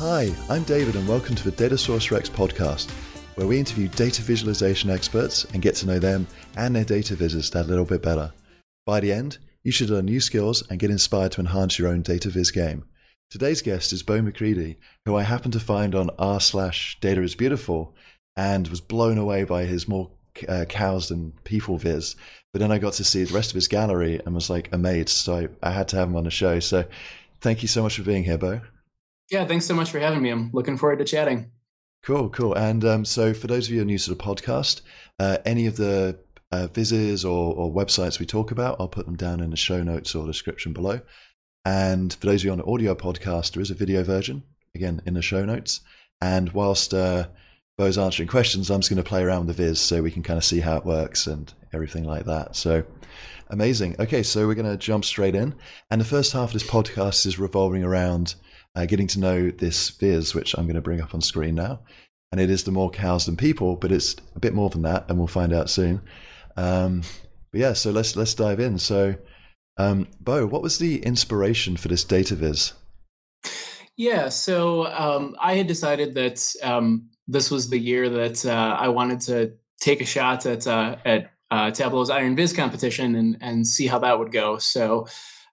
Hi, I'm David and welcome to the Data Source Rex podcast, where we interview data visualization experts and get to know them and their data viz that little bit better. By the end, you should learn new skills and get inspired to enhance your own data viz game. Today's guest is Bo McCready, who I happened to find on r/Data is Beautiful and was blown away by his more cows than people viz. But then I got to see the rest of his gallery and was like amazed, so I had to have him on the show. So thank you so much for being here, Bo. Yeah, thanks so much for having me. I'm looking forward to chatting. Cool. And so for those of you who are new to the podcast, any of the vizzes or websites we talk about, I'll put them down in the show notes or description below. And for those of you on the audio podcast, there is a video version, again, in the show notes. And whilst Bo's answering questions, I'm just going to play around with the viz so we can kind of see how it works and everything like that. So amazing. Okay, so we're going to jump straight in. And the first half of this podcast is revolving around getting to know this viz, which I'm going to bring up on screen now. And it is the more cows than people, but it's a bit more than that, and we'll find out soon. But yeah, so let's dive in. So, Bo, what was the inspiration for this data viz? Yeah, so I had decided that this was the year that I wanted to take a shot at Tableau's Iron Viz competition and see how that would go. So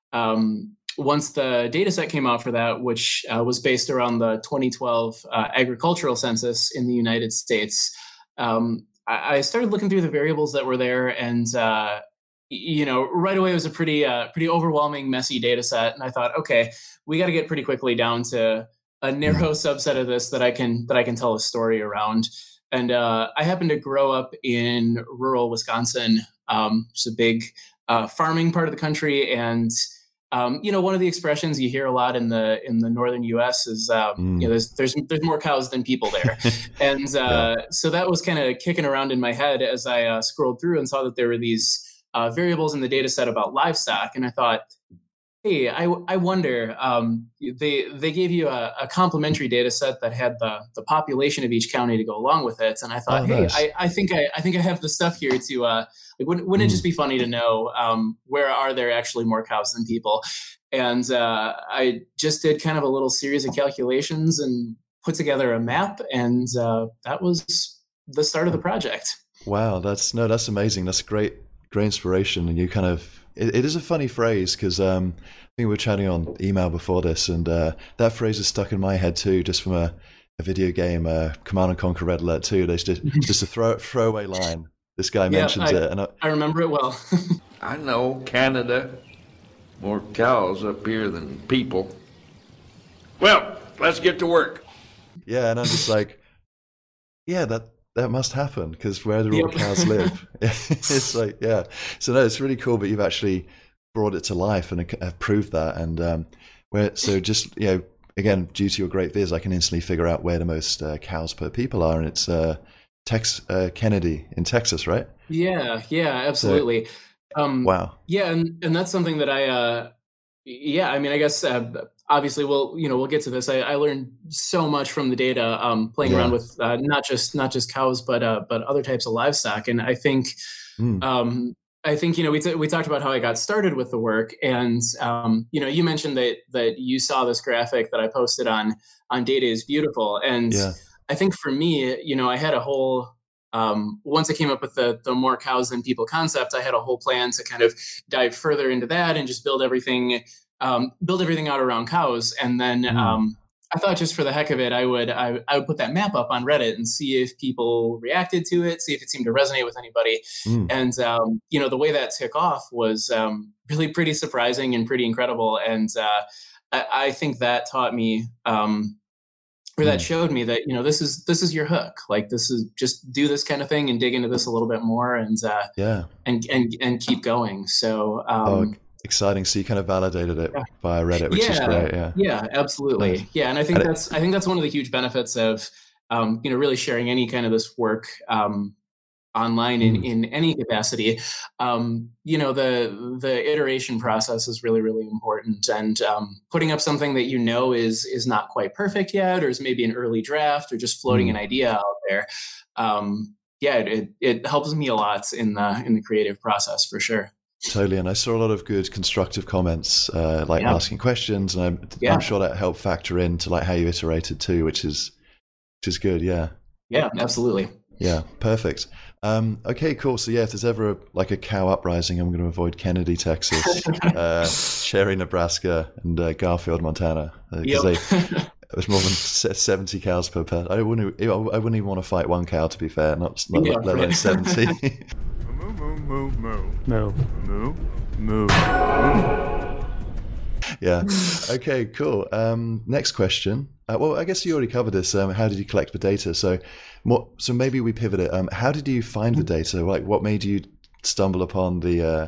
once the data set came out for that, which was based around the 2012 agricultural census in the United States, I started looking through the variables that were there, and right away it was a pretty overwhelming, messy data set. And I thought, okay, we got to get pretty quickly down to a narrow subset of this that I can tell a story around. And I happened to grow up in rural Wisconsin, which is a big farming part of the country, and one of the expressions you hear a lot in the northern U.S. is there's more cows than people there, and so that was kind of kicking around in my head as I scrolled through and saw that there were these variables in the data set about livestock, and I thought, hey, I wonder, they gave you a complementary data set that had the population of each county to go along with it, and I thought, hey, nice. I think I have the stuff here to wouldn't it just be funny to know where are there actually more cows than people? And I just did kind of a little series of calculations and put together a map, and that was the start of the project. Wow, that's amazing. That's great inspiration, and you kind of. It is a funny phrase because I think we were chatting on email before this, and that phrase is stuck in my head too, just from a video game, Command & Conquer Red Alert 2. There's just a throwaway line. This guy mentions it, and I remember it well. I know Canada, more cows up here than people. Well, let's get to work. Yeah, and I'm just like, yeah, that must happen because where do all cows live? It's like, yeah. So no, it's really cool, but you've actually brought it to life and have proved that. And again, due to your great viz, I can instantly figure out where the most cows per people are, and it's Kennedy in Texas, right? Yeah, absolutely. So, wow. Yeah, and that's something that I guess obviously we'll get to this. I learned so much from the data playing around with not just cows but other types of livestock, and I think we talked about how I got started with the work, and you mentioned that you saw this graphic that I posted on Data is Beautiful, and I think for me, I had a whole once I came up with the more cows than people concept, I had a whole plan to kind of dive further into that and just build everything out around cows. And then I thought, just for the heck of it, I would put that map up on Reddit and see if people reacted to it, see if it seemed to resonate with anybody. And the way that took off was really pretty surprising and pretty incredible. And I think that taught me. That showed me that this is your hook. Like, this is just do this kind of thing and dig into this a little bit more, and and keep going. So exciting. So you kind of validated it via Reddit, which is great. Yeah, absolutely. Nice. Yeah, and I think that's one of the huge benefits of really sharing any kind of this work online in any capacity. The iteration process is really, really important, and putting up something that is not quite perfect yet, or is maybe an early draft, or just floating an idea out there. It helps me a lot in the creative process, for sure. Totally, and I saw a lot of good constructive comments, like asking questions, and I'm sure that helped factor into like how you iterated too, which is good. Yeah. Yeah, absolutely. Yeah, perfect. Okay, cool. So yeah, if there's ever like a cow uprising, I'm going to avoid Kennedy, Texas, Cherry, Nebraska, and Garfield, Montana, because there's more than 70 cows per person. I wouldn't even want to fight one cow, to be fair, not let alone 70. Moo, moo, moo, moo. Yeah. Okay, cool. Next question. Well, I guess you already covered this. How did you collect the data? So maybe we pivot it. How did you find the data? Like, what made you stumble upon this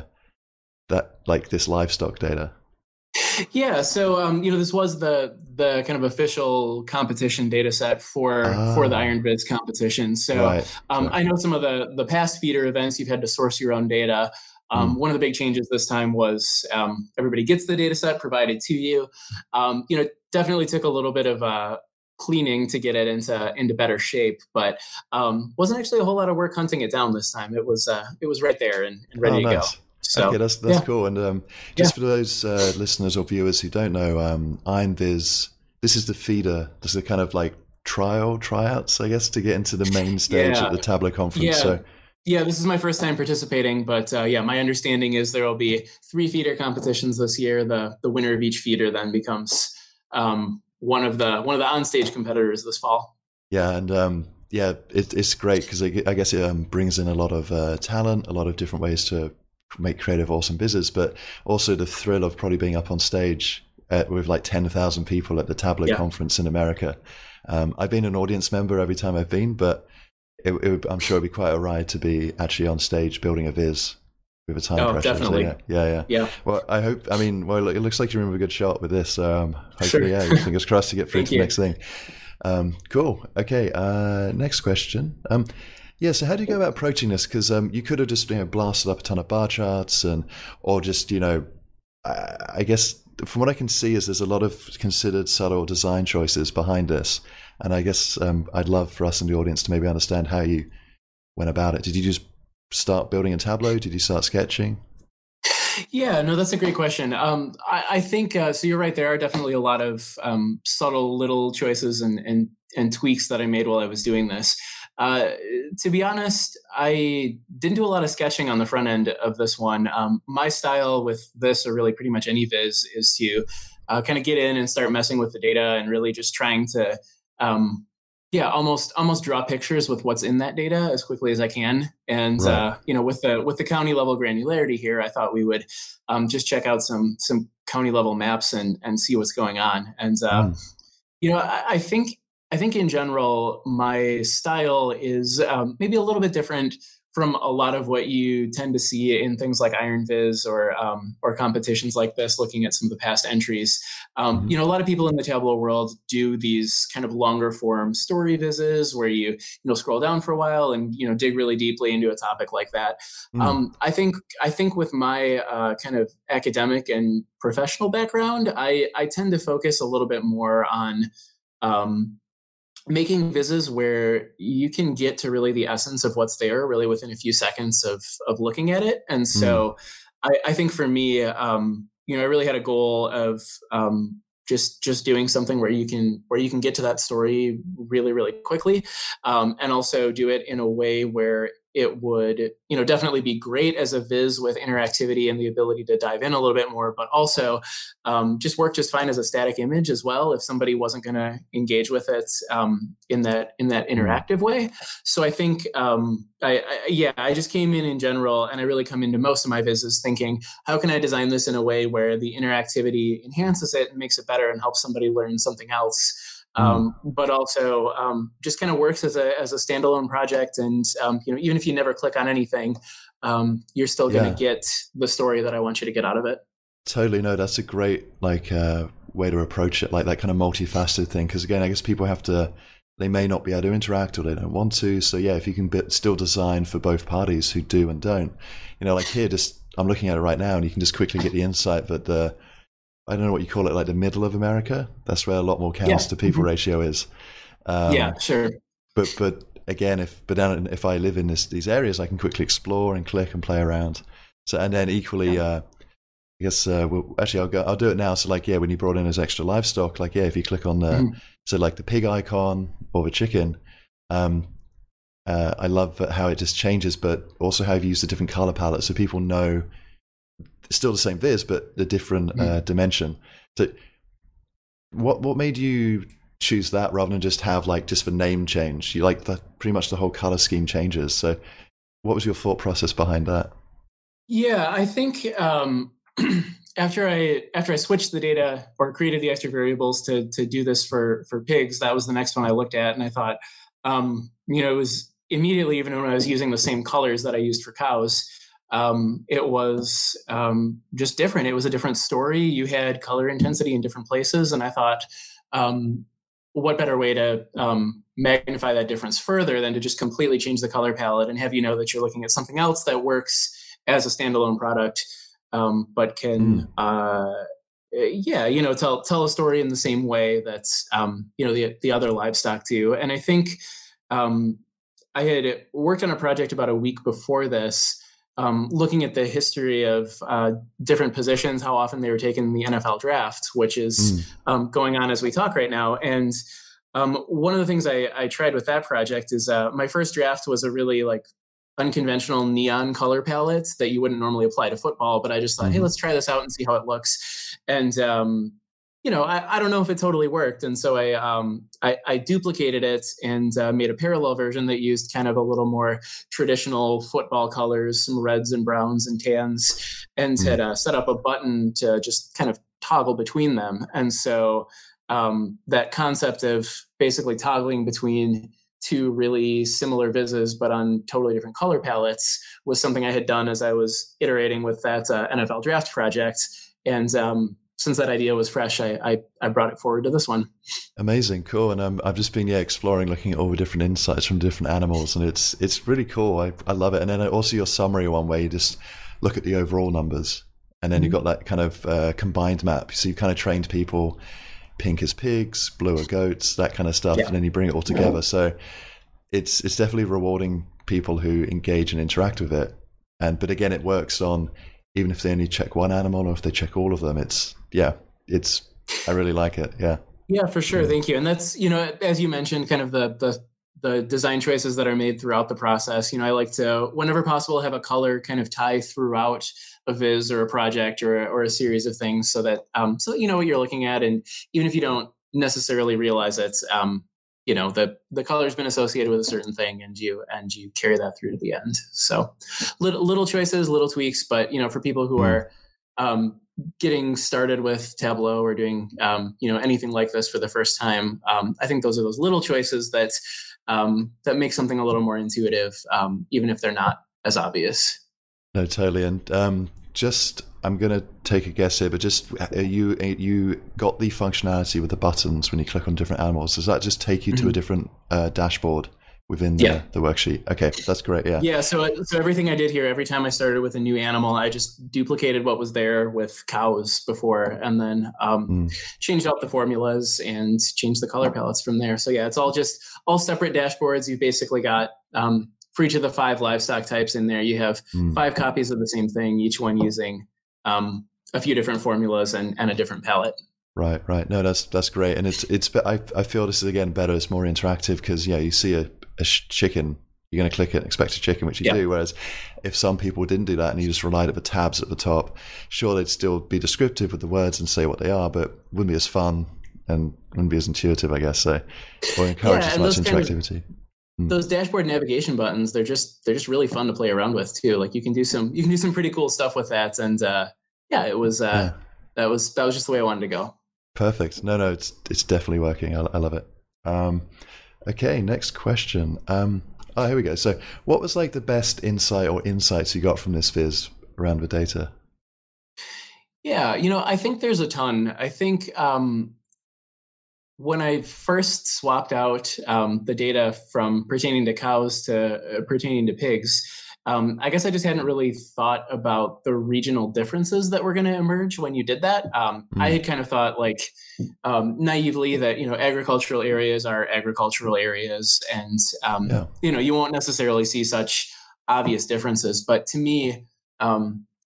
livestock data? Yeah, so this was the kind of official competition data set for the Iron Viz competition. So right. I know some of the past feeder events you've had to source your own data. One of the big changes this time was everybody gets the data set provided to you. Definitely took a little bit of cleaning to get it into better shape, but wasn't actually a whole lot of work hunting it down this time. It was right there and ready to go. So, okay, that's cool. And for those listeners or viewers who don't know, Iron Viz, this is the feeder. This is the kind of like tryouts, I guess, to get into the main stage at the Tableau conference. Yeah. So. Yeah, this is my first time participating, but my understanding is there will be 3 feeder competitions this year. The winner of each feeder then becomes one of the onstage competitors this fall. Yeah, and it's great because I guess it brings in a lot of talent, a lot of different ways to make creative, awesome business, but also the thrill of probably being up on stage with like 10,000 people at the Tableau conference in America. I've been an audience member every time I've been, but I'm sure it'd be quite a ride to be actually on stage building a viz with a time pressure. Definitely. So yeah. Well, it looks like you're in a good shot with this. Hopefully, sure. Fingers crossed to get through to the next thing. Cool. Okay. Next question. So how do you go about approaching this? Because you could have just blasted up a ton of bar charts or just I guess from what I can see is there's a lot of considered subtle design choices behind this. And I guess I'd love for us in the audience to maybe understand how you went about it. Did you just start building in Tableau? Did you start sketching? Yeah, no, that's a great question. I think, so you're right, there are definitely a lot of subtle little choices and tweaks that I made while I was doing this. To be honest, I didn't do a lot of sketching on the front end of this one. My style with this, or really pretty much any viz, is to kind of get in and start messing with the data and really just trying to almost draw pictures with what's in that data as quickly as I can. And, right. With the county level granularity here, I thought we would just check out some county level maps and see what's going on. And, I think in general, my style is maybe a little bit different from a lot of what you tend to see in things like Iron Viz or competitions like this, looking at some of the past entries. A lot of people in the Tableau world do these kind of longer form story vizzes where you scroll down for a while and dig really deeply into a topic like that. I think with my kind of academic and professional background, I tend to focus a little bit more on making vizzes where you can get to really the essence of what's there really within a few seconds of looking at it. And so I think for me, I really had a goal of just doing something where you can get to that story really, really quickly, and also do it in a way where it would, definitely be great as a viz with interactivity and the ability to dive in a little bit more, but also just work just fine as a static image as well if somebody wasn't going to engage with it in that interactive way. So I think I just came in general, and I really come into most of my vizzes thinking, how can I design this in a way where the interactivity enhances it and makes it better and helps somebody learn something else. But also just kind of works as a standalone project. And, even if you never click on anything, you're still going to get the story that I want you to get out of it. Totally. No, that's a great way to approach it, like that kind of multifaceted thing. Because again, I guess people they may not be able to interact or they don't want to. So if you can still design for both parties who do and don't, like here, I'm looking at it right now and you can just quickly get the insight that I don't know what you call it, like the middle of America. That's where a lot more cows to people ratio is. Sure. But again, if I live in these areas, I can quickly explore and click and play around. So, and then equally, I guess I'll do it now. So like, when you brought in as extra livestock, like, if you click on the, so like the pig icon or the chicken, I love how it just changes, but also how you've used a different color palette so people know it's still the same viz, but the different dimension. So what made you choose that rather than just have like just the name change? You like pretty much the whole color scheme changes. So what was your thought process behind that? Yeah, I think after I switched the data or created the extra variables to do this for pigs, that was the next one I looked at, and I thought, it was immediately, even when I was using the same colors that I used for cows, it was just different. It was a different story. You had color intensity in different places, and I thought, what better way to magnify that difference further than to just completely change the color palette and have you know that you're looking at something else that works as a standalone product, but can, tell a story in the same way that, the other livestock do. And I think I had worked on a project about a week before this, looking at the history of different positions, how often they were taken in the NFL draft, which is going on as we talk right now. And one of the things I tried with that project is my first draft was a really like unconventional neon color palette that you wouldn't normally apply to football. But I just thought, hey, let's try this out and see how it looks. And, I don't know if it totally worked. And so I duplicated it and made a parallel version that used kind of a little more traditional football colors, some reds and browns and tans, and had set up a button to just kind of toggle between them. And so that concept of basically toggling between two really similar vises, but on totally different color palettes, was something I had done as I was iterating with that NFL draft project. And since that idea was fresh, I brought it forward to this one. Amazing, cool. And I've just been exploring, looking at all the different insights from different animals, and it's really cool. I love it. And then also your summary one where you just look at the overall numbers, and then you've got that kind of combined map. So you kind of trained people, pink is pigs, blue are goats, that kind of stuff, and then you bring it all together. So it's definitely rewarding people who engage and interact with it. But again, it works on even if they only check one animal or if they check all of them. I really like it. Yeah, for sure. Thank you. And that's, as you mentioned, kind of the design choices that are made throughout the process. I like to, whenever possible, have a color kind of tie throughout a viz or a project or a series of things, so that so you know what you're looking at, and even if you don't necessarily realize it, the color's been associated with a certain thing, and you carry that through to the end. So little choices, little tweaks, but for people who are getting started with Tableau or doing anything like this for the first time, I think those are those little choices that make something a little more intuitive, even if they're not as obvious. No, totally. And I'm going to take a guess here, but just you got the functionality with the buttons when you click on different animals. Does that just take you to a different dashboard within the worksheet? Okay, that's great. Yeah. So everything I did here, every time I started with a new animal, I just duplicated what was there with cows before, and then changed out the formulas and changed the color palettes from there. So it's all separate dashboards. You've basically got for each of the 5 livestock types in there, you have 5 copies of the same thing, each one using a few different formulas and a different palette. Right. No, that's great. And I feel this is again better. It's more interactive because you see a chicken, you're going to click it and expect a chicken, which you do. Whereas if some people didn't do that and you just relied on the tabs at the top, sure, they'd still be descriptive with the words and say what they are, but wouldn't be as fun and wouldn't be as intuitive, I guess. So, or encourage as much interactivity. Those dashboard navigation buttons, they're just really fun to play around with too. Like you can do some pretty cool stuff with that. And that was just the way I wanted to go. Perfect. No, it's definitely working. I love it. Okay, next question. Here we go. So what was like the best insight or insights you got from this viz around the data? Yeah, I think there's a ton. I think when I first swapped out the data from pertaining to cows to pertaining to pigs, I guess I just hadn't really thought about the regional differences that were going to emerge when you did that. I had kind of thought naively that, agricultural areas are agricultural areas, and, you won't necessarily see such obvious differences. But to me,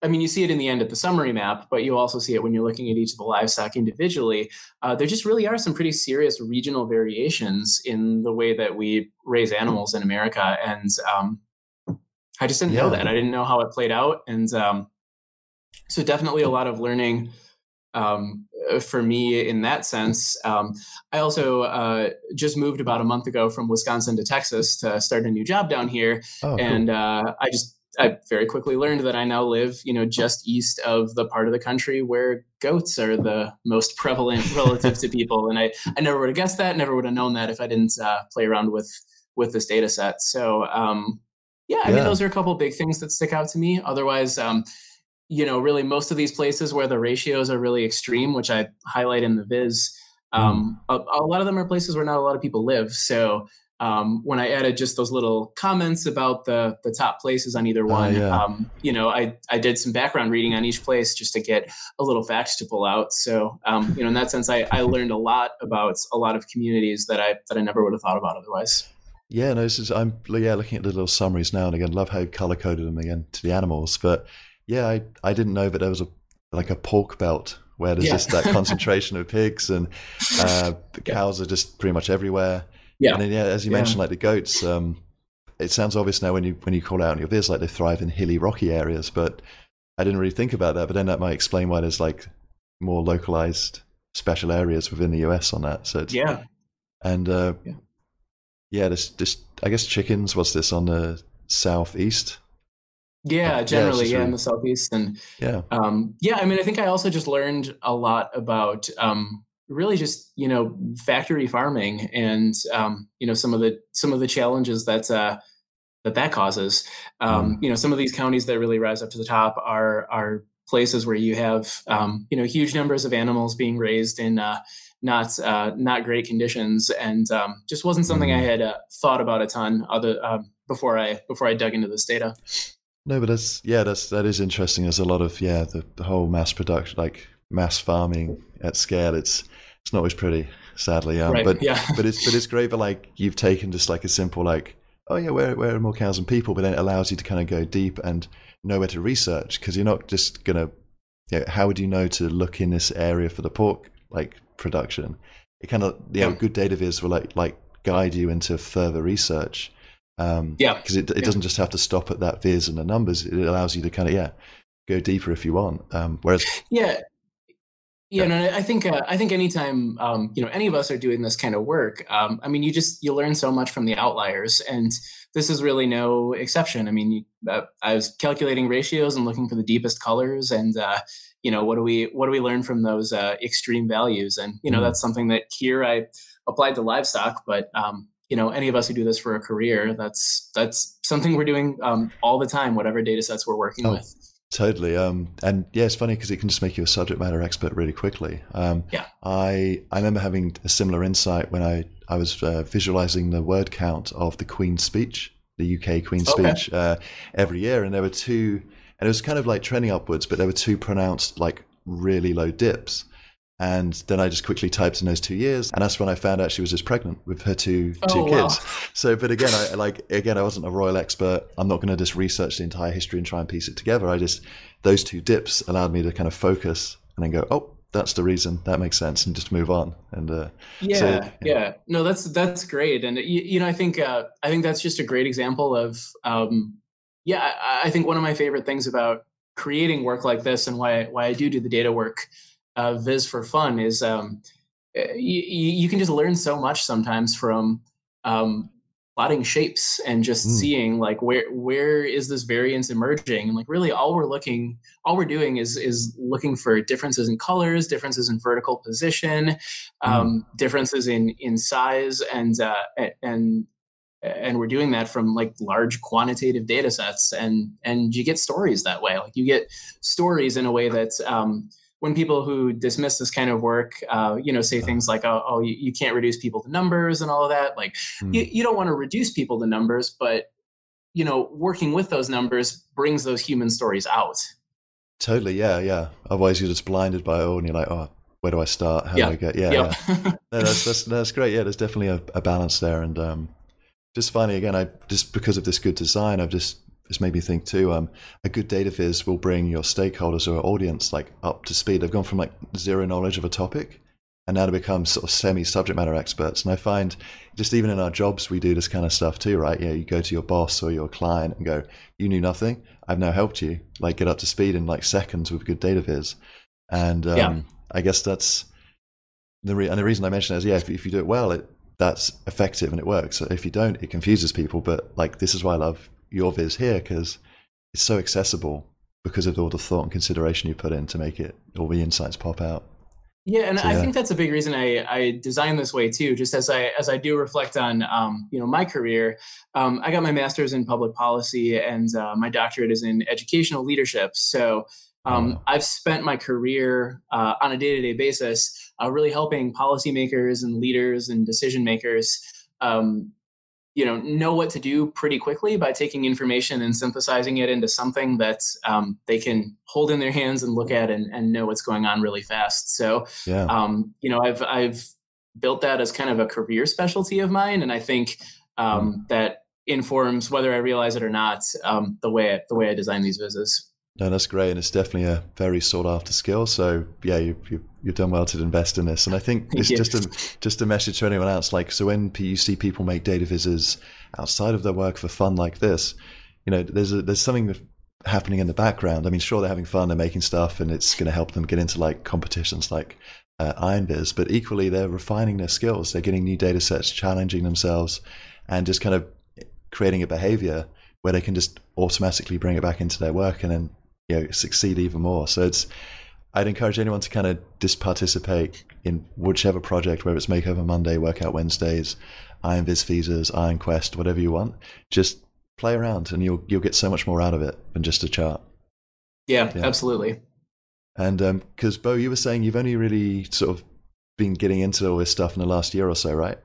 I mean, you see it in the end at the summary map, but you also see it when you're looking at each of the livestock individually. There just really are some pretty serious regional variations in the way that we raise animals in America. And I just didn't know that. I didn't know how it played out. And so definitely a lot of learning for me in that sense. I also just moved about a month ago from Wisconsin to Texas to start a new job down here. Oh, and cool. I very quickly learned that I now live, just east of the part of the country where goats are the most prevalent relative to people. And I never would have guessed that, never would have known that if I didn't play around with this data set. So, I mean, those are a couple of big things that stick out to me. Otherwise, really most of these places where the ratios are really extreme, which I highlight in the viz, a lot of them are places where not a lot of people live. So when I added just those little comments about the top places on either one, I did some background reading on each place just to get a little facts to pull out. So, in that sense, I learned a lot about a lot of communities that I never would have thought about otherwise. Yeah, no, I'm looking at the little summaries now and again. Love how you color coded them again to the animals, but yeah, I didn't know that there was a pork belt where there's just that concentration of pigs, and the cows are just pretty much everywhere. Yeah, and then as you mentioned, like the goats, it sounds obvious now when you call out in your viz, like they thrive in hilly, rocky areas. But I didn't really think about that. But then that might explain why there's like more localized special areas within the US on that. So it's, there's I guess chickens. What's this on the southeast? Yeah, generally, in the southeast, and I mean, I think I also just learned a lot about really just factory farming and some of the challenges that causes. Some of these counties that really rise up to the top are places where you have huge numbers of animals being raised in not great conditions, and just wasn't something I had thought about a ton before I dug into this data. No, but that is interesting. There's a lot of the whole mass production, like mass farming at scale. It's not always pretty, sadly. But it's great. But like you've taken just like a simple like, oh yeah, where are more cows than people? But then it allows you to kind of go deep and know where to research, because you're not just gonna. How would you know to look in this area for the pork like production? It kind of good data viz will like guide you into further research. Because it doesn't just have to stop at that viz and the numbers. It allows you to kind of go deeper if you want. Whereas I think anytime any of us are doing this kind of work, I mean you learn so much from the outliers, and this is really no exception. I mean, I was calculating ratios and looking for the deepest colors, and what do we learn from those extreme values? And that's something that here I applied to livestock, but any of us who do this for a career, that's something we're doing all the time, whatever data sets we're working with. Totally. And it's funny because it can just make you a subject matter expert really quickly. I remember having a similar insight when I was visualizing the word count of the Queen's Speech, the UK Queen's Speech, every year. And there were two, and it was kind of like trending upwards, but there were two pronounced like really low dips. And then I just quickly typed in those 2 years, and that's when I found out she was just pregnant with her two kids. Wow. So, but again, I wasn't a royal expert. I'm not going to just research the entire history and try and piece it together. Those two dips allowed me to kind of focus and then go, oh, that's the reason. That makes sense, and just move on. And no, that's great. And I think that's just a great example of I think one of my favorite things about creating work like this, and why I do the data work. Viz for fun is you can just learn so much sometimes from plotting shapes and just seeing like where is this variance emerging, and like really all we're doing is looking for differences in colors, differences in vertical position, differences in size, and we're doing that from like large quantitative data sets, and you get stories that way. Like you get stories in a way that's when people who dismiss this kind of work, say things like, oh, you can't reduce people to numbers and all of that. Like, you don't want to reduce people to numbers, but, working with those numbers brings those human stories out. Totally, yeah. Otherwise, you're just blinded by it all, and you're like, oh, where do I start? How do I get? Yeah. No, that's great. Yeah, there's definitely a balance there, and just finally, again, because of this good design, I've just it's made me think too. A good data viz will bring your stakeholders or audience like up to speed. They've gone from like zero knowledge of a topic and now to become sort of semi subject matter experts. And I find just even in our jobs, we do this kind of stuff too, right? You go to your boss or your client and go, you knew nothing. I've now helped you like get up to speed in like seconds with good data viz. And I guess that's the reason I mention it is, if you do it well, that's effective and it works. So if you don't, it confuses people. But like, this is why I love your viz here, because it's so accessible because of all the thought and consideration you put in to make it, all the insights pop out. Yeah, and I think that's a big reason I designed this way too. Just as I do reflect on my career, I got my master's in public policy and my doctorate is in educational leadership. So I've spent my career on a day-to-day basis really helping policymakers and leaders and decision makers know what to do pretty quickly by taking information and synthesizing it into something that they can hold in their hands and look at and know what's going on really fast. So, I've built that as kind of a career specialty of mine. And I think that informs whether I realize it or not, the way I design these vizzes. No, that's great. And it's definitely a very sought after skill. So yeah, you've done well to invest in this. And I think it's just a message to anyone else. Like, so when you see people make data vizzes outside of their work for fun like this, there's something happening in the background. I mean, sure, they're having fun, they're making stuff and it's going to help them get into like competitions like IronViz, but equally they're refining their skills. They're getting new data sets, challenging themselves and just kind of creating a behavior where they can just automatically bring it back into their work and then succeed even more. So I'd encourage anyone to kind of just participate in whichever project, whether it's Makeover Monday, Workout Wednesdays, IronViz Feasors, IronQuest, whatever you want. Just play around and you'll get so much more out of it than just a chart. Yeah. Absolutely. And because Bo, you were saying you've only really sort of been getting into all this stuff in the last year or so, right?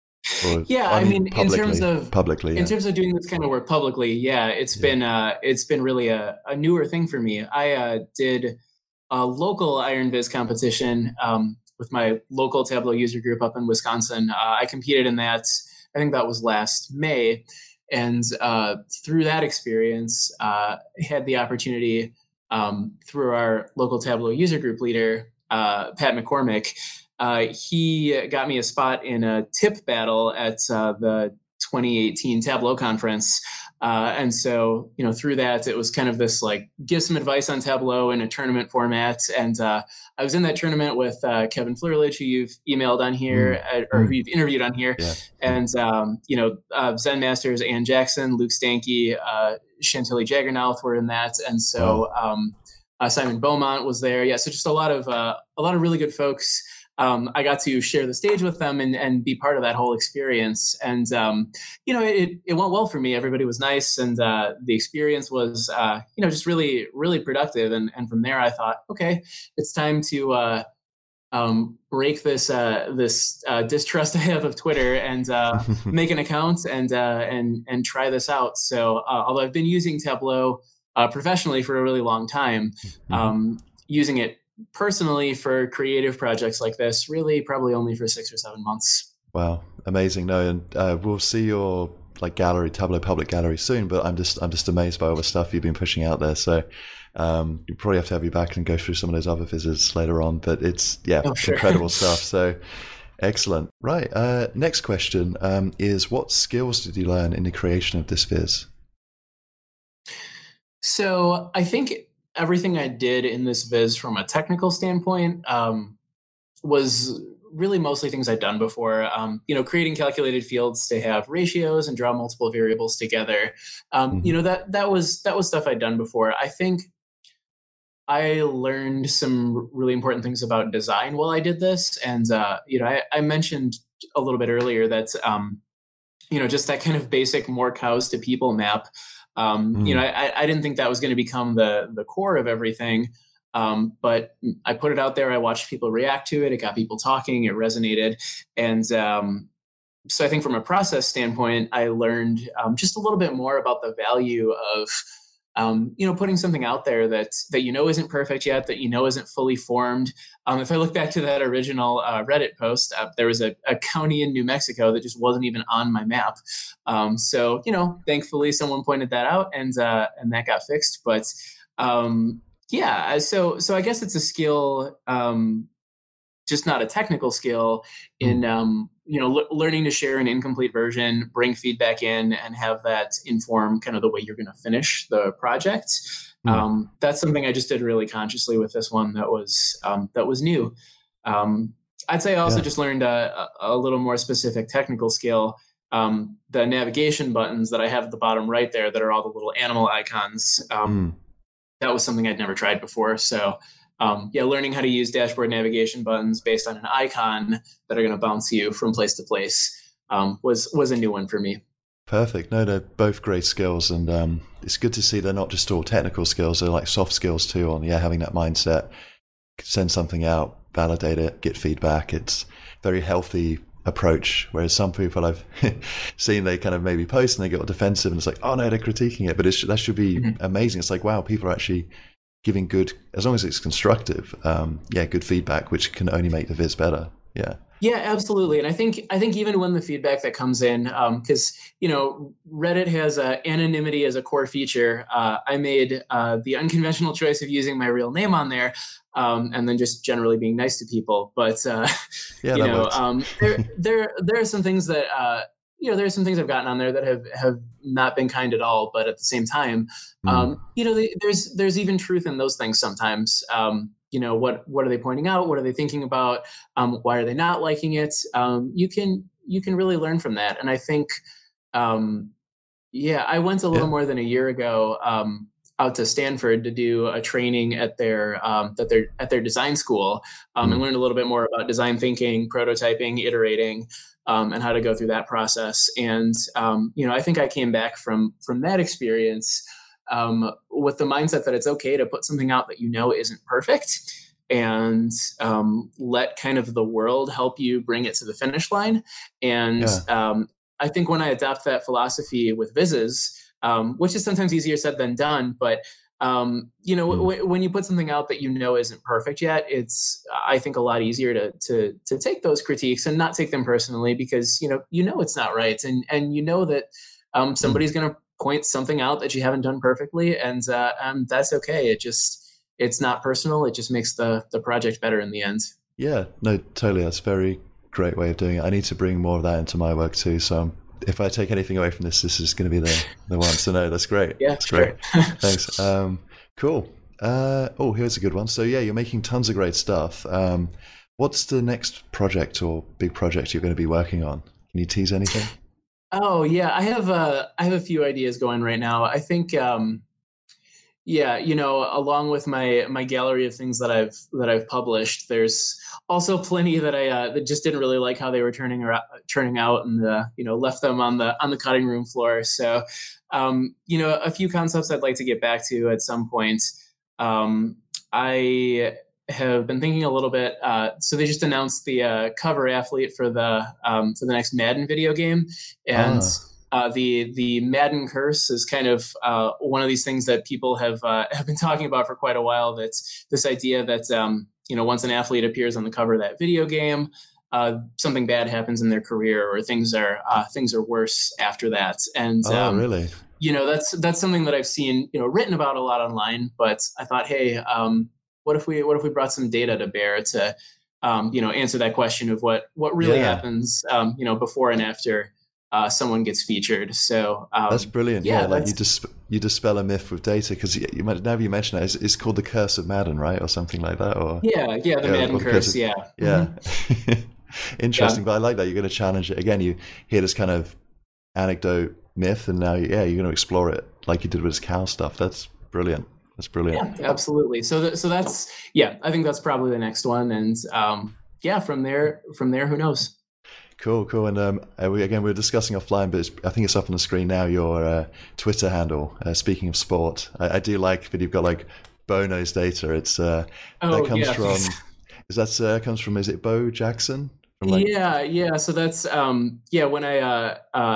In terms of publicly, in terms of doing this kind of work publicly, it's been really a newer thing for me. I did a local IronViz competition with my local Tableau user group up in Wisconsin. I competed in that. I think that was last May, and through that experience, had the opportunity through our local Tableau user group leader, Pat McCormick. He got me a spot in a tip battle at the 2018 Tableau conference. And so, through that, it was kind of this like, give some advice on Tableau in a tournament format. And I was in that tournament with Kevin Flerlich, who you've emailed on here, or who you've interviewed on here. Yeah. And, Zen Masters, Ann Jackson, Luke Stanky, Chantilly Jaggernauth were in that. And so Simon Beaumont was there. Yeah, so just a lot of really good folks. I got to share the stage with them and be part of that whole experience. And, it went well for me. Everybody was nice. And the experience was, just really, really productive. And from there, I thought, okay, it's time to break this distrust I have of Twitter and make an account and try this out. So although I've been using Tableau professionally for a really long time, using it personally for creative projects like this, really probably only for 6 or 7 months. Wow, amazing. No, and we'll see your like gallery, Tableau public gallery soon, but I'm just amazed by all the stuff you've been pushing out there. So you probably have to have you back and go through some of those other vizzes later on, but it's incredible stuff. So excellent. Right. Next question is, what skills did you learn in the creation of this viz? So I think everything I did in this viz from a technical standpoint was really mostly things I'd done before. Creating calculated fields to have ratios and draw multiple variables together. That was stuff I'd done before. I think I learned some really important things about design while I did this. And, I mentioned a little bit earlier that, just that kind of basic more cows to people map. I didn't think that was going to become the core of everything. But I put it out there. I watched people react to it. It got people talking. It resonated. And so I think from a process standpoint, I learned just a little bit more about the value of putting something out there that isn't perfect yet, that isn't fully formed. If I look back to that original Reddit post, there was a county in New Mexico that just wasn't even on my map. So thankfully someone pointed that out, and that got fixed. But so I guess it's a skill, just not a technical skill in learning to share an incomplete version, bring feedback in, and have that inform kind of the way you're going to finish the project. That's something I just did really consciously with this one. That was new. I'd say I also just learned a little more specific technical skill. The navigation buttons that I have at the bottom right there, that are all the little animal icons. That was something I'd never tried before. So learning how to use dashboard navigation buttons based on an icon that are going to bounce you from place to place was a new one for me. Perfect. No, they're both great skills, and it's good to see they're not just all technical skills, they're like soft skills too, on having that mindset, send something out, validate it, get feedback. It's a very healthy approach, whereas some people I've seen, they kind of maybe post and they get all defensive, and it's like, oh no, they're critiquing it, but that should be amazing. It's like, wow, people are actually giving good, as long as it's constructive, good feedback, which can only make the viz better. Yeah, absolutely. And I think even when the feedback that comes in, because Reddit has anonymity as a core feature, I made the unconventional choice of using my real name on there, and then just generally being nice to people. But there are some things that there are some things I've gotten on there that have not been kind at all. But at the same time, there's even truth in those things sometimes. What are they pointing out? What are they thinking about? Why are they not liking it? You can really learn from that. And I think, I went a little more than a year ago out to Stanford to do a training at their design school, and learned a little bit more about design thinking, prototyping, iterating, and how to go through that process. And I think I came back from that experience with the mindset that it's okay to put something out that isn't perfect, and let kind of the world help you bring it to the finish line. And I think when I adopt that philosophy with Vizes, which is sometimes easier said than done, but when you put something out that isn't perfect yet, it's I think a lot easier to take those critiques and not take them personally, because it's not right, and that somebody's going to point something out that you haven't done perfectly, and that's okay. It's not personal. It just makes the project better in the end. Yeah, no, totally. That's a very great way of doing it. I need to bring more of that into my work too. So if I take anything away from this is going to be the one. So no, that's great. Yeah, that's great. Thanks. Cool. Here's a good one. So you're making tons of great stuff. What's the next project or big project you're going to be working on? Can you tease anything? Oh yeah, I have a few ideas going right now. I think, along with my gallery of things that I've published, there's also plenty that that just didn't really like how they were turning out, and left them on the cutting room floor. So, a few concepts I'd like to get back to at some point. I have been thinking a little bit. So they just announced the cover athlete for the next Madden video game, and the Madden curse is kind of one of these things that people have been talking about for quite a while. That's this idea that once an athlete appears on the cover of that video game, something bad happens in their career, or things are worse after that. And really, that's something that I've seen written about a lot online. But I thought, hey, what if we brought some data to bear to answer that question of what really happens before and after someone gets featured. So that's brilliant. You dispel a myth with data, because now you mention it, it's called the Curse of Madden, right, or something like that, or the Madden curse. Interesting. But I like that you're going to challenge it again. You hear this kind of anecdote myth, and now you're going to explore it like you did with this cow stuff. That's brilliant. That's brilliant. Yeah, absolutely. So that's I think that's probably the next one, and from there, who knows? Cool. And we're discussing offline, but I think it's up on the screen now, your Twitter handle. Speaking of sport, I do like that you've got like Bono's data. It's that comes from. Comes from? Is it Bo Jackson? So that's when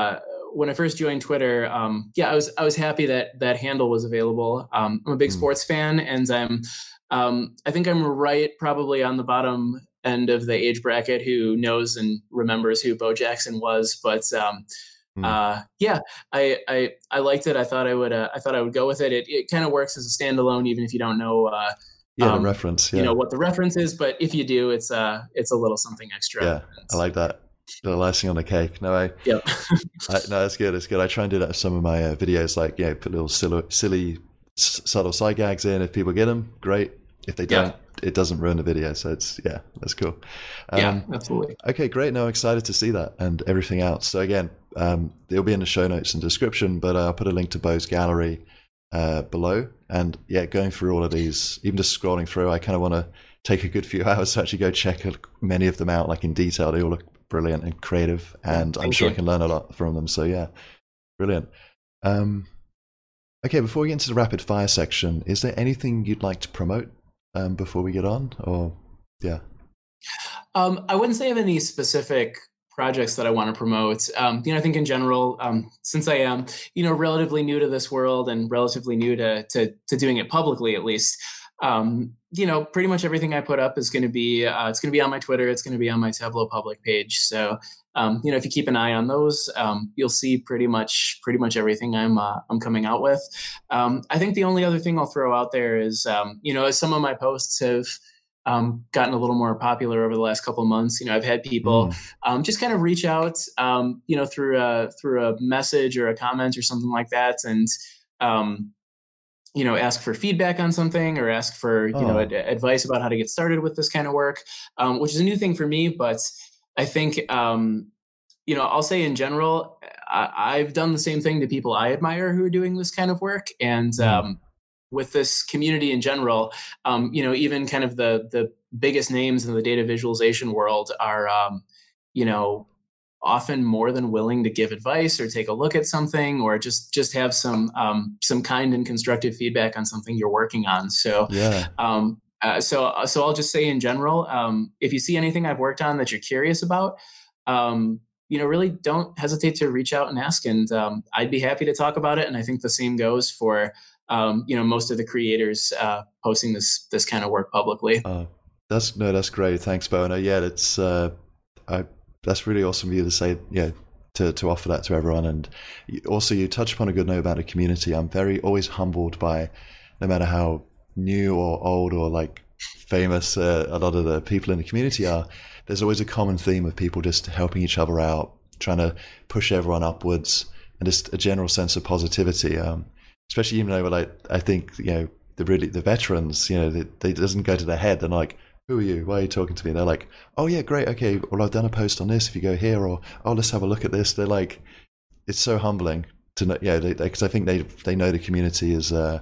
when I first joined Twitter, I was happy that that handle was available. I'm a big sports fan, and I think I'm right probably on the bottom end of the age bracket who knows and remembers who Bo Jackson was. But I liked it. I thought I would go with it. It kind of works as a standalone, even if you don't know. The reference. Yeah. You know what the reference is, but if you do, it's a little something extra. Yeah, I like that. The icing on the cake. No, Yep. no, that's good. It's good. I try and do that with some of my videos, like put little silly, subtle side gags in. If people get them, great. If they don't, it doesn't ruin the video. So it's that's cool. Absolutely. Okay, great. No, I'm excited to see that and everything else. So again, it'll be in the show notes and description, but I'll put a link to Bo's gallery below. And going through all of these, even just scrolling through, I kind of want to take a good few hours to actually go check many of them out, like in detail. They all look brilliant and creative, and I'm sure I can learn a lot from them. So yeah, brilliant. Okay, before we get into the rapid fire section, is there anything you'd like to promote before we get on? Or I wouldn't say I have any specific projects that I want to promote. I think in general, since I am, relatively new to this world and relatively new to doing it publicly, at least, pretty much everything I put up is going to be, it's going to be on my Twitter. It's going to be on my Tableau public page. So, if you keep an eye on those, you'll see pretty much everything I'm coming out with. I think the only other thing I'll throw out there is, as some of my posts have gotten a little more popular over the last couple of months, I've had people just kind of reach out, through a message or a comment or something like that, and ask for feedback on something or ask for advice about how to get started with this kind of work, which is a new thing for me. But I think I'll say in general, I've done the same thing to people I admire who are doing this kind of work, and with this community in general, even kind of the biggest names in the data visualization world are, often more than willing to give advice or take a look at something or just have some kind and constructive feedback on something you're working on. So, so I'll just say in general, if you see anything I've worked on that you're curious about, really don't hesitate to reach out and ask, and I'd be happy to talk about it. And I think the same goes for most of the creators posting this kind of work publicly. That's great. Thanks, Bo. It's that's really awesome of you to say, to offer that to everyone. And also, you touched upon a good note about a community. I'm always humbled by, no matter how new or old or like famous a lot of the people in the community are, there's always a common theme of people just helping each other out, trying to push everyone upwards, and just a general sense of positivity. Especially even though, I think the veterans, they doesn't go to their head. They're like, "Who are you? Why are you talking to me?" They're like, "Oh yeah, great, okay. Well, I've done a post on this. If you go here, or let's have a look at this." They're like, it's so humbling to know, because I think they know the community is, the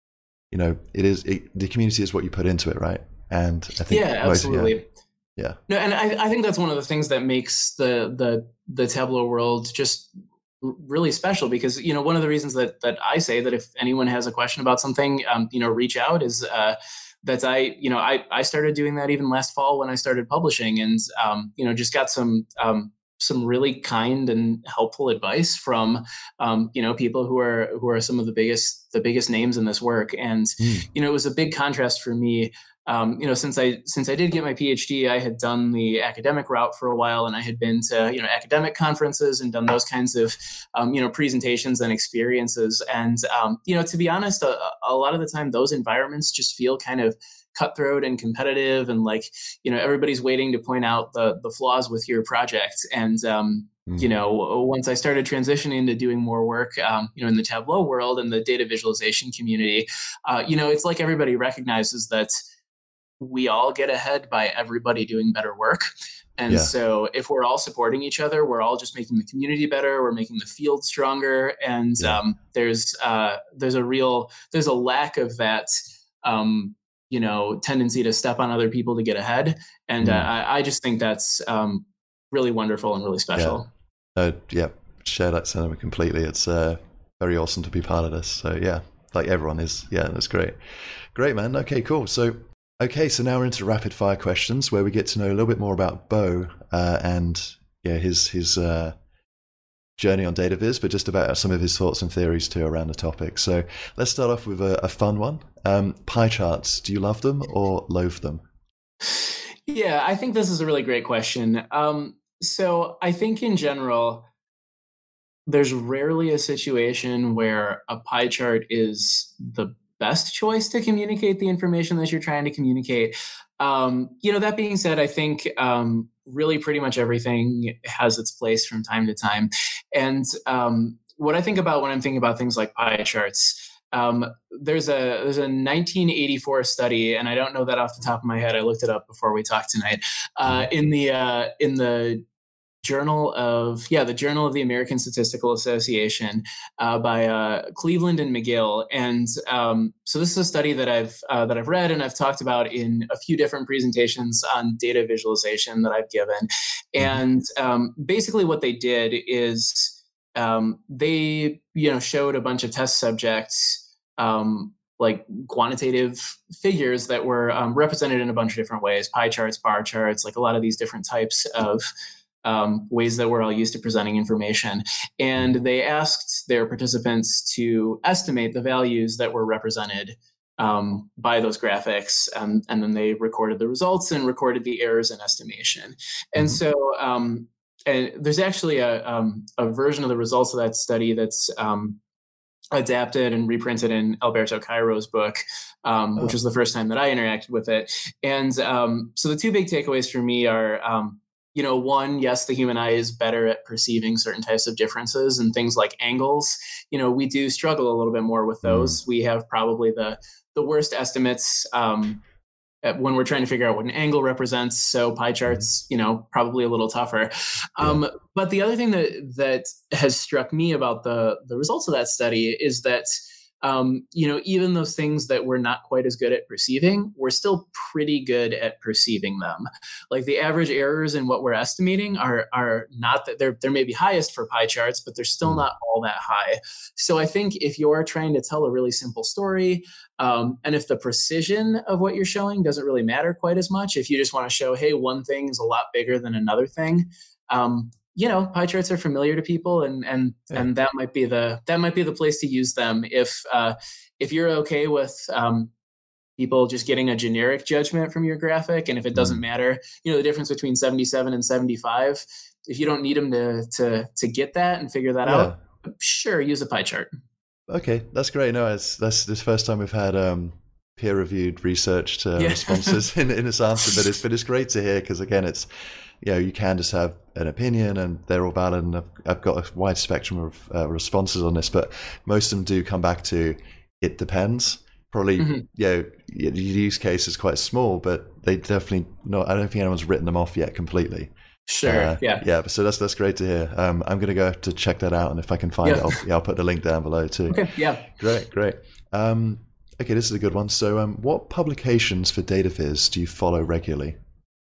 community is what you put into it, right? And I think absolutely. Yeah. No, and I think that's one of the things that makes the Tableau world just really special, because one of the reasons that I say that if anyone has a question about something, reach out is that I started doing that even last fall when I started publishing, and just got some really kind and helpful advice from people who are some of the biggest names in this work. And it was a big contrast for me. Since I did get my PhD, I had done the academic route for a while, and I had been to academic conferences and done those kinds of presentations and experiences. And to be honest, a lot of the time those environments just feel kind of cutthroat and competitive, and everybody's waiting to point out the flaws with your project. And once I started transitioning to doing more work, in the Tableau world and the data visualization community, it's like everybody recognizes that we all get ahead by everybody doing better work. And so if we're all supporting each other, we're all just making the community better. We're making the field stronger. And there's a lack of that, tendency to step on other people to get ahead. And I just think that's really wonderful and really special. Share that sentiment completely. It's very awesome to be part of this. So like everyone is. Yeah, that's great. Great, man. Okay, cool. So now we're into rapid fire questions, where we get to know a little bit more about Bo and his journey on DataViz, but just about some of his thoughts and theories too around the topic. So let's start off with a fun one. Pie charts, do you love them or loathe them? Yeah, I think this is a really great question. So I think in general, there's rarely a situation where a pie chart is the best choice to communicate the information that you're trying to communicate. That being said, I think really pretty much everything has its place from time to time. And what I think about when I'm thinking about things like pie charts, there's a 1984 study, and I don't know that off the top of my head. I looked it up before we talked tonight. In the Journal of the American Statistical Association by Cleveland and McGill, and so this is a study that I've read and I've talked about in a few different presentations on data visualization that I've given. And basically, what they did is they showed a bunch of test subjects like quantitative figures that were represented in a bunch of different ways: pie charts, bar charts, like a lot of these different types of ways that we're all used to presenting information. And they asked their participants to estimate the values that were represented by those graphics. And then they recorded the results and recorded the errors in estimation. And so and there's actually a version of the results of that study that's adapted and reprinted in Alberto Cairo's book, which was the first time that I interacted with it. And so the two big takeaways for me are, one, yes, the human eye is better at perceiving certain types of differences, and things like angles. We do struggle a little bit more with those. We have probably the worst estimates when we're trying to figure out what an angle represents. So pie charts, probably a little tougher. But the other thing that has struck me about the results of that study is that even those things that we're not quite as good at perceiving, we're still pretty good at perceiving them. Like the average errors in what we're estimating are not that they're maybe highest for pie charts, but they're still not all that high. So I think if you're trying to tell a really simple story, and if the precision of what you're showing doesn't really matter quite as much, if you just want to show, hey, one thing is a lot bigger than another thing, pie charts are familiar to people, and that might be the place to use them. If you're okay with people just getting a generic judgment from your graphic, and if it doesn't matter, the difference between 77 and 75, if you don't need them to get that and figure that out, sure, use a pie chart. Okay, that's great. No, that's the first time we've had peer-reviewed researched responses in this answer, but it's great to hear, because again, it's you can just have an opinion and they're all valid, and I've got a wide spectrum of responses on this, but most of them do come back to it depends. Probably, the use case is quite small, but they definitely not. I don't think anyone's written them off yet completely. Sure. So that's great to hear. I'm going to go to check that out, and if I can find it, I'll put the link down below too. Okay. Yeah. Great. Okay, this is a good one. So, what publications for DataViz do you follow regularly?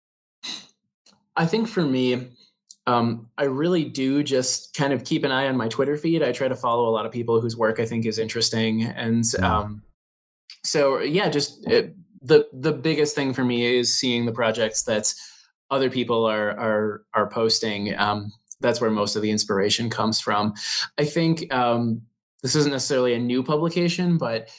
I think for me, I really do just kind of keep an eye on my Twitter feed. I try to follow a lot of people whose work I think is interesting, and the biggest thing for me is seeing the projects that other people are posting. That's where most of the inspiration comes from. I think this isn't necessarily a new publication, but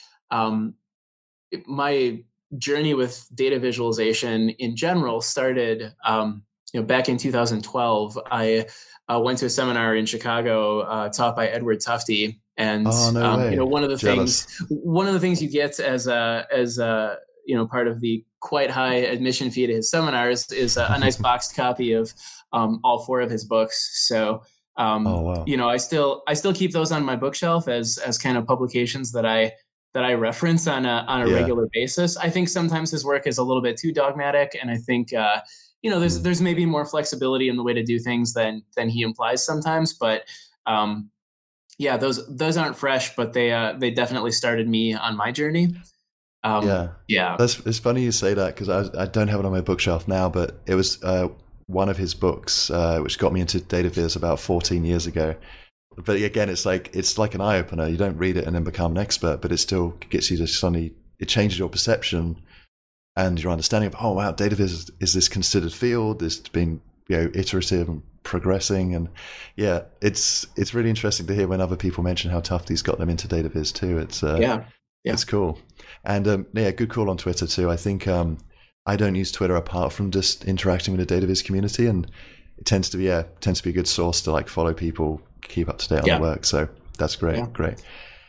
my journey with data visualization in general started back in 2012. I went to a seminar in Chicago taught by Edward Tufte, and one of the things you get as part of the quite high admission fee to his seminars is a nice boxed copy of all 4 of his books. So I still keep those on my bookshelf as kind of publications that I reference on a regular basis. I think sometimes his work is a little bit too dogmatic, and I think there's maybe more flexibility in the way to do things than he implies sometimes. But those aren't fresh, but they definitely started me on my journey. It's funny you say that, because I don't have it on my bookshelf now, but it was one of his books which got me into DataViz about 14 years ago. But again, it's like an eye opener. You don't read it and then become an expert, but it still gets you to suddenly, it changes your perception and your understanding of, oh wow, DataViz is this considered field. It's been iterative and progressing. And yeah, it's really interesting to hear when other people mention how tough these got them into data viz too. It's it's cool. And good call on Twitter too. I think I don't use Twitter apart from just interacting with the data viz community, and it tends to be a good source to like follow people, keep up to date on the work. So that's great. Great.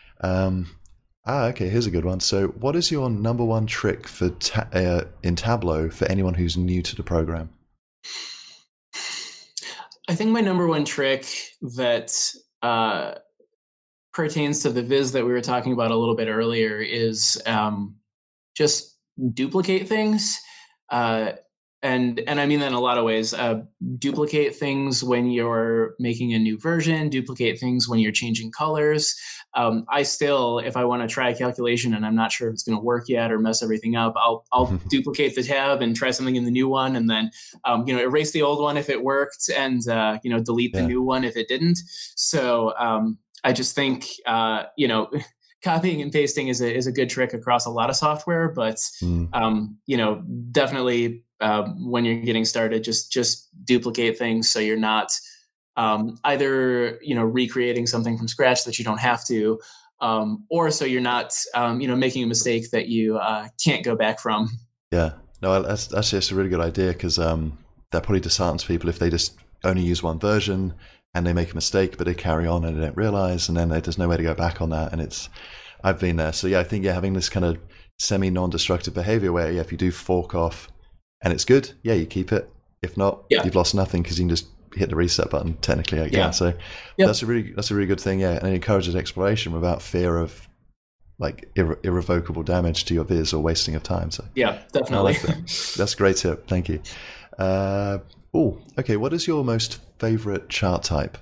Okay, here's a good one. So what is your number one trick for in Tableau for anyone who's new to the program? I think my number one trick that pertains to the viz that we were talking about a little bit earlier is just duplicate things. And I mean that in a lot of ways. Duplicate things when you're making a new version, duplicate things when you're changing colors. I still, if I want to try a calculation and I'm not sure if it's going to work yet or mess everything up, I'll duplicate the tab and try something in the new one, and then erase the old one if it worked, and delete the new one if it didn't. So I just think copying and pasting is a good trick across a lot of software, but definitely when you're getting started, just duplicate things so you're not either recreating something from scratch that you don't have to, or so you're not making a mistake that you can't go back from. Yeah, no, that's just a really good idea, because that probably disheartens people if they just only use one version and they make a mistake, but they carry on and they don't realize, and then there's no way to go back on that. And I've been there. So yeah, I think having this kind of semi non-destructive behavior where if you do fork off and it's good, you keep it. If not, you've lost nothing, because you can just hit the reset button technically again. So that's a really good thing. Yeah, and it encourages exploration without fear of like irrevocable damage to your viz or wasting of time. So yeah, definitely. That's a great tip. Thank you. Okay. What is your most favorite chart type?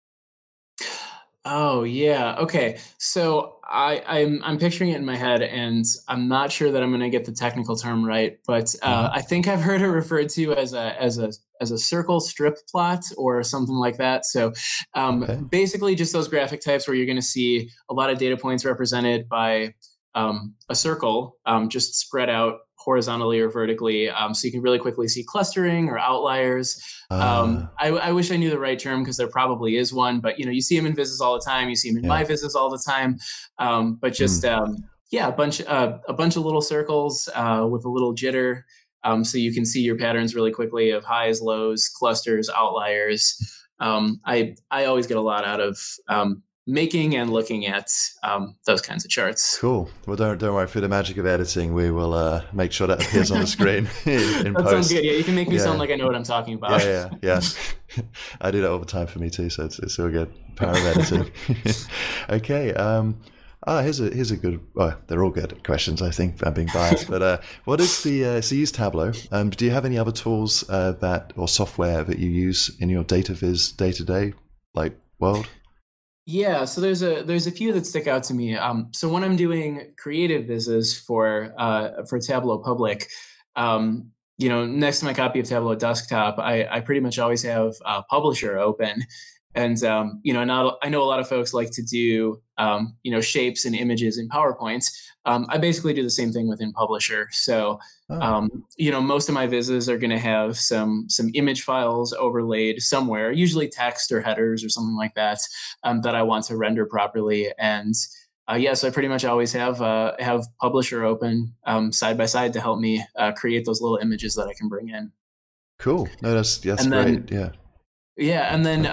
Oh yeah. Okay. So I'm picturing it in my head, and I'm not sure that I'm going to get the technical term right, but I think I've heard it referred to as a circle strip plot or something like that. So basically, just those graphic types where you're going to see a lot of data points represented by a circle, just spread out horizontally or vertically, so you can really quickly see clustering or outliers. I wish I knew the right term, because there probably is one, but you see them in vizzes all the time. You see them in my vizzes all the time. But just a bunch of little circles with a little jitter, so you can see your patterns really quickly of highs, lows, clusters, outliers. I always get a lot out of making and looking at those kinds of charts. Cool. Well, don't worry. For the magic of editing, we will make sure that appears on the screen in that post. Sounds good. Yeah, you can make me sound like I know what I'm talking about. Yeah. I do that all the time for me too, so it's all good. Power of editing. Okay. Here's a good. Well, they're all good questions. I think I'm being biased, but what is the? So you use Tableau. Do you have any other tools or software that you use in your data viz day-to-day world? Yeah, so there's a few that stick out to me. So when I'm doing creative vizzes for Tableau Public, next to my copy of Tableau Desktop, I pretty much always have Publisher open, and I know a lot of folks like to do shapes and images in PowerPoint. I basically do the same thing within Publisher. So most of my vizzes are going to have some image files overlaid somewhere, usually text or headers or something like that, that I want to render properly. And so I pretty much always have Publisher open side by side to help me create those little images that I can bring in. Cool. No, that's great. Yeah. Yeah, and then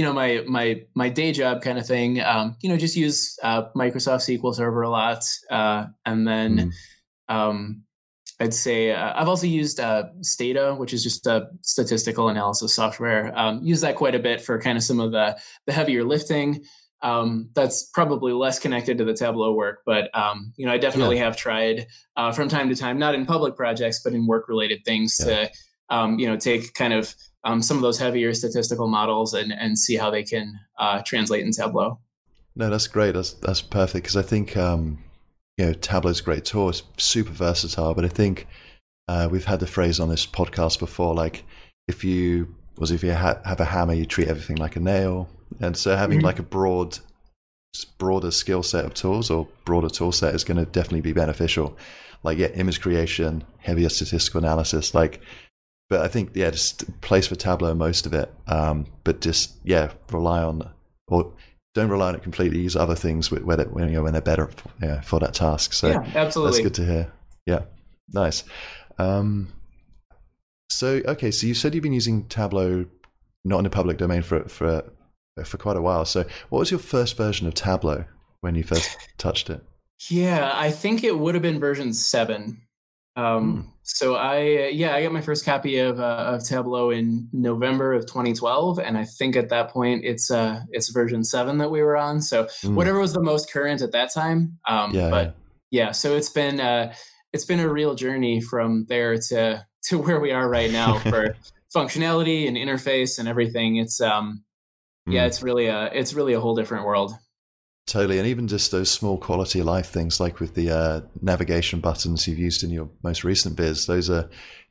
my day job kind of thing, just use Microsoft SQL Server a lot, and then I'd say I've also used Stata, which is just a statistical analysis software. Use that quite a bit for kind of some of the heavier lifting. That's probably less connected to the Tableau work, but I definitely have tried from time to time, not in public projects, but in work-related things to take kind of some of those heavier statistical models and see how they can translate in Tableau. No, that's great. That's perfect, because I think Tableau's a great tool. It's super versatile, but I think we've had the phrase on this podcast before, like if you have a hammer, you treat everything like a nail. And so having like a broader skill set of tools or broader tool set is going to definitely be beneficial. Like image creation, heavier statistical analysis, but I think just place for Tableau most of it. But just rely on, or don't rely on it completely. Use other things when they're better for that task. So yeah, absolutely. That's good to hear. Yeah, nice. So you said you've been using Tableau not in the public domain for quite a while. So what was your first version of Tableau when you first touched it? Yeah, I think it would have been version 7. So I got my first copy of Tableau in November of 2012, and I think at that point it's version 7 that we were on. So whatever was the most current at that time. So it's been a real journey from there to where we are right now for functionality and interface and everything. It's it's really a whole different world. Totally, and even just those small quality of life things, like with the navigation buttons you've used in your most recent biz. Those are,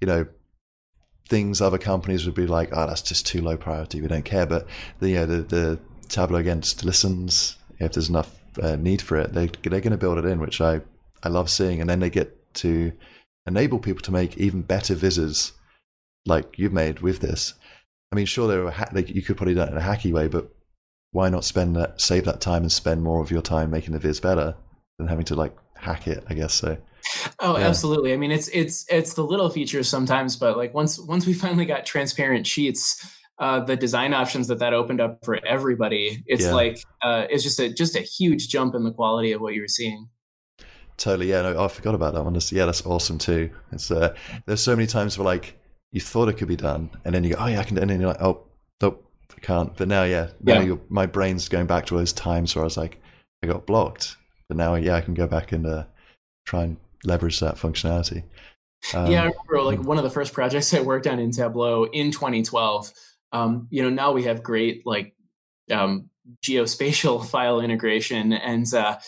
things other companies would be like, "Oh, that's just too low priority. We don't care." But the Tableau again just listens. If there's enough need for it, they're going to build it in, which I love seeing. And then they get to enable people to make even better vizzes, like you've made with this. I mean, sure, you could probably do it in a hacky way, but why not save that time and spend more of your time making the viz better than having to hack it, I guess. So absolutely. I mean, it's the little features sometimes, but once we finally got transparent sheets, the design options that opened up for everybody, it's it's just a huge jump in the quality of what you were seeing. Totally. I forgot about that one. That's awesome too. It's there's so many times where you thought it could be done, and then you go, oh yeah, I can, and then you're like, oh nope, I can't. But now, my brain's going back to those times where I was like, I got blocked. But now, I can go back and try and leverage that functionality. I remember one of the first projects I worked on in Tableau in 2012. Now we have great geospatial file integration, and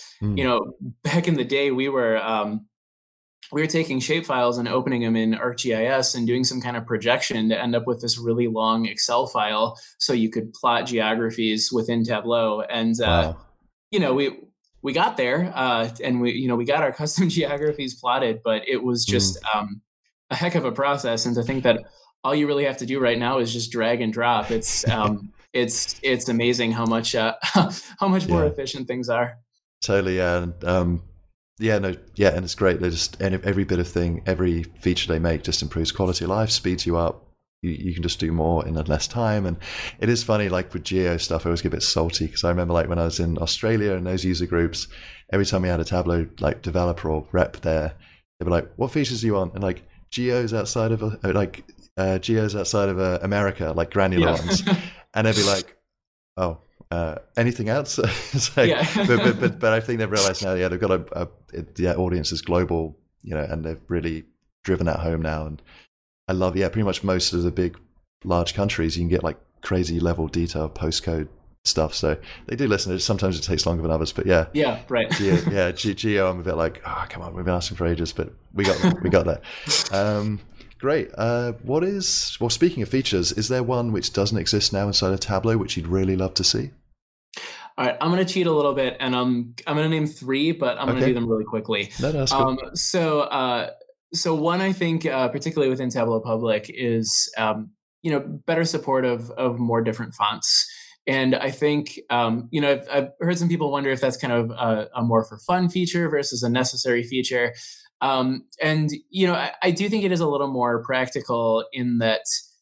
back in the day we were taking shape files and opening them in ArcGIS and doing some kind of projection to end up with this really long Excel file so you could plot geographies within Tableau. And, we got there and we got our custom geographies plotted, but it was just a heck of a process. And to think that all you really have to do right now is just drag and drop. It's it's amazing how much more efficient things are. Totally. And it's great. They just, and every bit of thing, every feature they make just improves quality of life, speeds you up. You can just do more in less time. And it is funny, with geo stuff, I always get a bit salty because I remember when I was in Australia and those user groups, every time we had a Tableau developer or rep there, they'd be like, "What features do you want?" And geos outside of America, granular ones, and they'd be like, "Oh." Anything else? It's but I think they've realized now, they've got the audience is global, and they've really driven that home now. And I love, pretty much most of the big, large countries, you can get crazy level detail postcode stuff. So they do listen. Sometimes it takes longer than others, but right. Geo, I'm a bit come on, we've been asking for ages, but we got that. Great. Speaking of features, is there one which doesn't exist now inside of Tableau which you'd really love to see? All right, I'm going to cheat a little bit, and I'm going to name 3, but I'm going to do them really quickly. No, that's good. So one, I think, particularly within Tableau Public, is better support of more different fonts. And I think I've heard some people wonder if that's kind of a more for fun feature versus a necessary feature. I do think it is a little more practical in that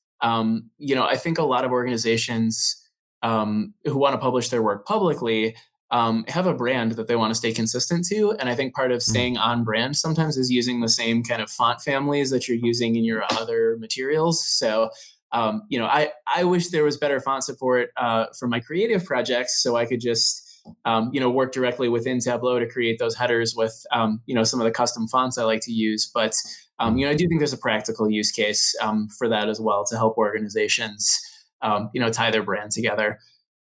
I think a lot of organizations who want to publish their work publicly have a brand that they want to stay consistent to. And I think part of staying on brand sometimes is using the same kind of font families that you're using in your other materials. So, I wish there was better font support for my creative projects so I could just, work directly within Tableau to create those headers with, some of the custom fonts I like to use. But, I do think there's a practical use case for that as well to help organizations tie their brand together.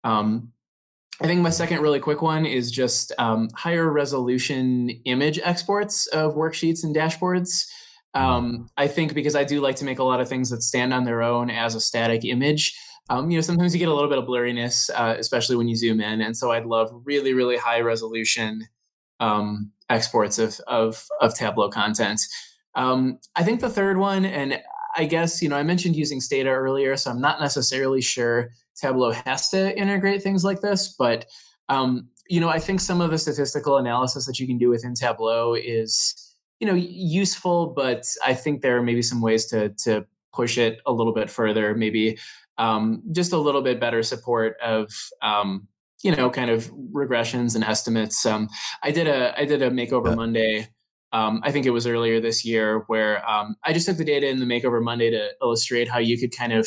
I think my second really quick one is just higher resolution image exports of worksheets and dashboards. I think because I do like to make a lot of things that stand on their own as a static image. Sometimes you get a little bit of blurriness, especially when you zoom in. And so I'd love really, really high resolution exports of Tableau content. I think the third one, and I guess, I mentioned using Stata earlier, so I'm not necessarily sure Tableau has to integrate things like this, but I think some of the statistical analysis that you can do within Tableau is, useful, but I think there are maybe some ways to push it a little bit further, maybe just a little bit better support of, kind of regressions and estimates. I did a Makeover Monday. I think it was earlier this year where I just took the data in the Makeover Monday to illustrate how you could kind of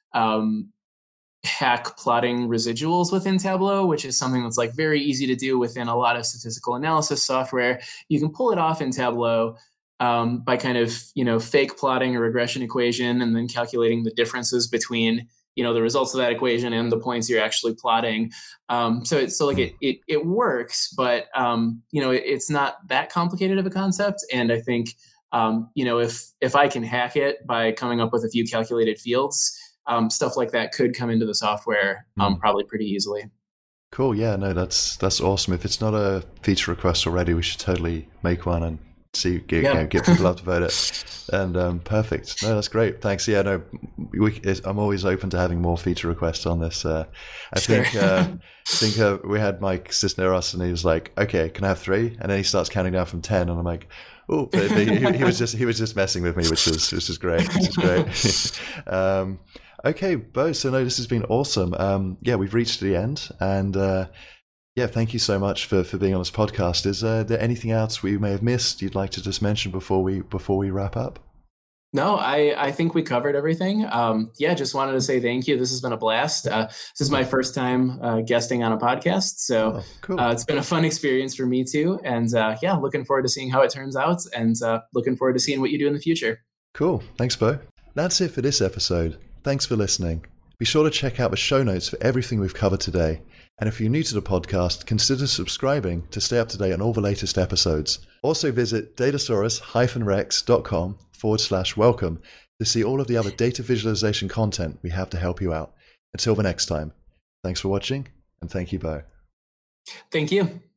hack plotting residuals within Tableau, which is something that's like very easy to do within a lot of statistical analysis software. You can pull it off in Tableau by kind of, fake plotting a regression equation and then calculating the differences between, the results of that equation and the points you're actually plotting. So it works, but, it's not that complicated of a concept. And I think, if I can hack it by coming up with a few calculated fields, stuff like that could come into the software probably pretty easily. Cool. Yeah, no, that's awesome. If it's not a feature request already, we should totally make one and get people up to vote it. And perfect. No, that's great. Thanks. Yeah, no, I'm always open to having more feature requests on this. I think we had Mike Cisneros, and he was like, "Okay, can I have 3?" And then he starts counting down from 10, and I'm like, "Oh!" But he was just messing with me, which is great. Okay, Bo. So no, this has been awesome. We've reached the end, and thank you so much for being on this podcast. Is there anything else we may have missed you'd like to just mention before we wrap up? No, I think we covered everything. Just wanted to say thank you. This has been a blast. This is my first time guesting on a podcast, so cool. It's been a fun experience for me too. And looking forward to seeing how it turns out, and looking forward to seeing what you do in the future. Cool. Thanks, Bo. That's it for this episode. Thanks for listening. Be sure to check out the show notes for everything we've covered today. And if you're new to the podcast, consider subscribing to stay up to date on all the latest episodes. Also visit datasaurus-rex.com/welcome to see all of the other data visualization content we have to help you out. Until the next time, thanks for watching, and thank you, Bo. Thank you.